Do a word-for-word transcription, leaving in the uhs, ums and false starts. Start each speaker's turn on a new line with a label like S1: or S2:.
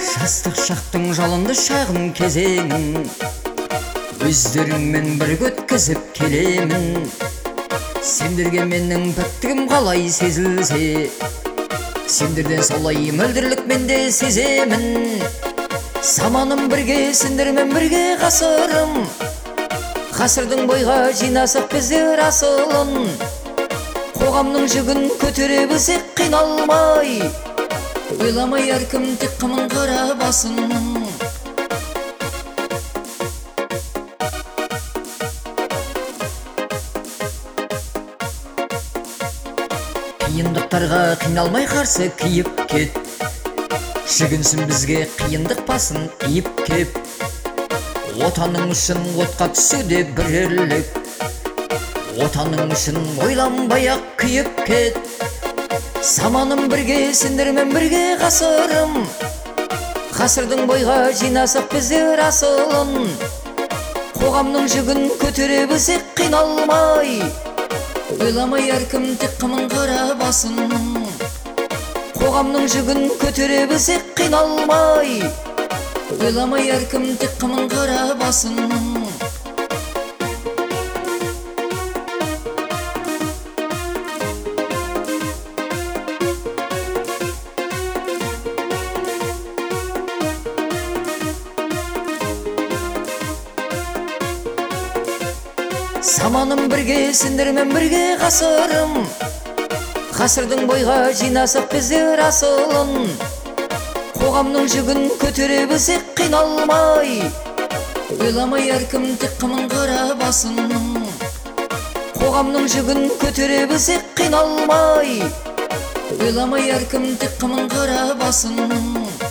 S1: Жастық шақтың жалынды шағын кезеңін өздеріңмен бірге өткізіп келемін. Сендерге менің пәктігім қалай сезілсе, сендерден солай мөлдірлік менде сеземін. Заманым бірге, сендермен бірге ғасырым, ғасырдың бойға жинасақ біздер асылын. Қоғамның жүгін көтере білсек қиналмай, ойламай әркім тек қамын қара басын. Қиындықтарға қиналмай қарсы киіп кет, жүгінсін бізге қиындық басын иіп кеп. Отаның үшін отқа түсуде бір ерлік, отаның үшін ойланбай-ақ күйіп кет. Заманым бірге, сендермен бірге ғасырым, ғасырдың бойға жинасақ біздер асылын. Қоғамның жүгін көтере білсек қиналмай, ойламай әркім тек қамын қара басын. Қоғамның жүгін көтере білсек қиналмай, ойламай әркім тек қамын қара басын. Заманым бірге, сендермен бірге ғасырым, ғасырдың бойға жинасақ біздер асылын. Қоғамның жүгін көтере білсек қиналмай, ойламай әркім тек қамын қара басын. Қоғамның жүгін көтере білсек қиналмай, ойламай әркім тек қамын қара басын.